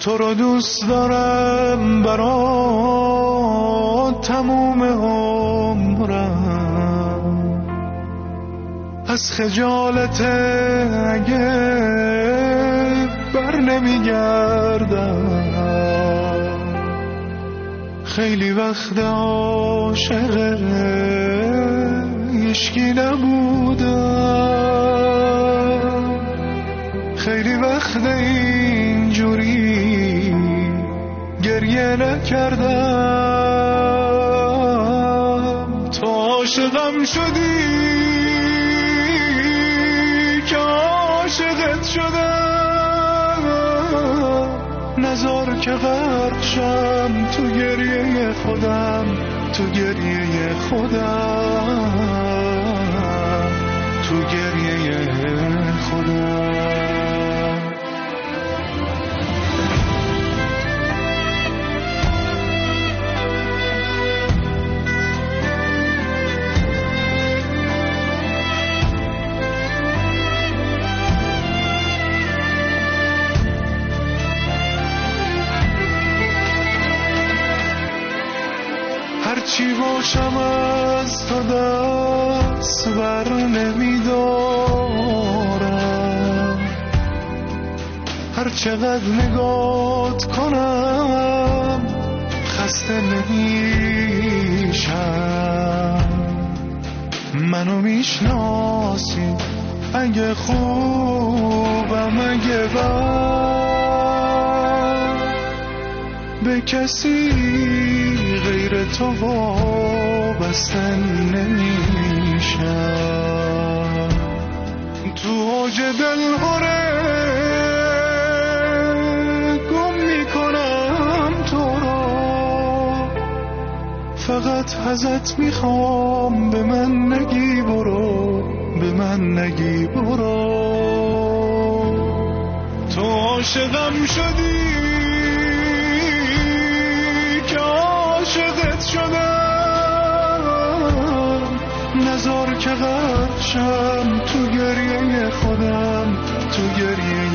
تو رو دوست دارم برات تموم عمرم، از خجالت اگه بر نمیگردم. خیلی وقت عاشق هیچکی نبودم، خیلی وقت اینجوری گریه نکردم. تو عاشقم شدی که عاشقت شدم، نذار که غرق شم تو گریه خودم، تو گریه خودم، تو گریه خودم. هرچی باشم از تو دست بر نمیدارم، هر چقدر نگات کنم خسته نمیشم. منو میشناسی اگه خوبم اگه بد، به کسی غیر تو وابسته نمیشم. تو اوج دلهره گم میکنم تو رو، فقط ازت میخوام به من نگی برو، به من نگی برو. تو عاشقم شدی که عاشقت شدم، نذار که غرق شم تو گریه خودم، تو گریه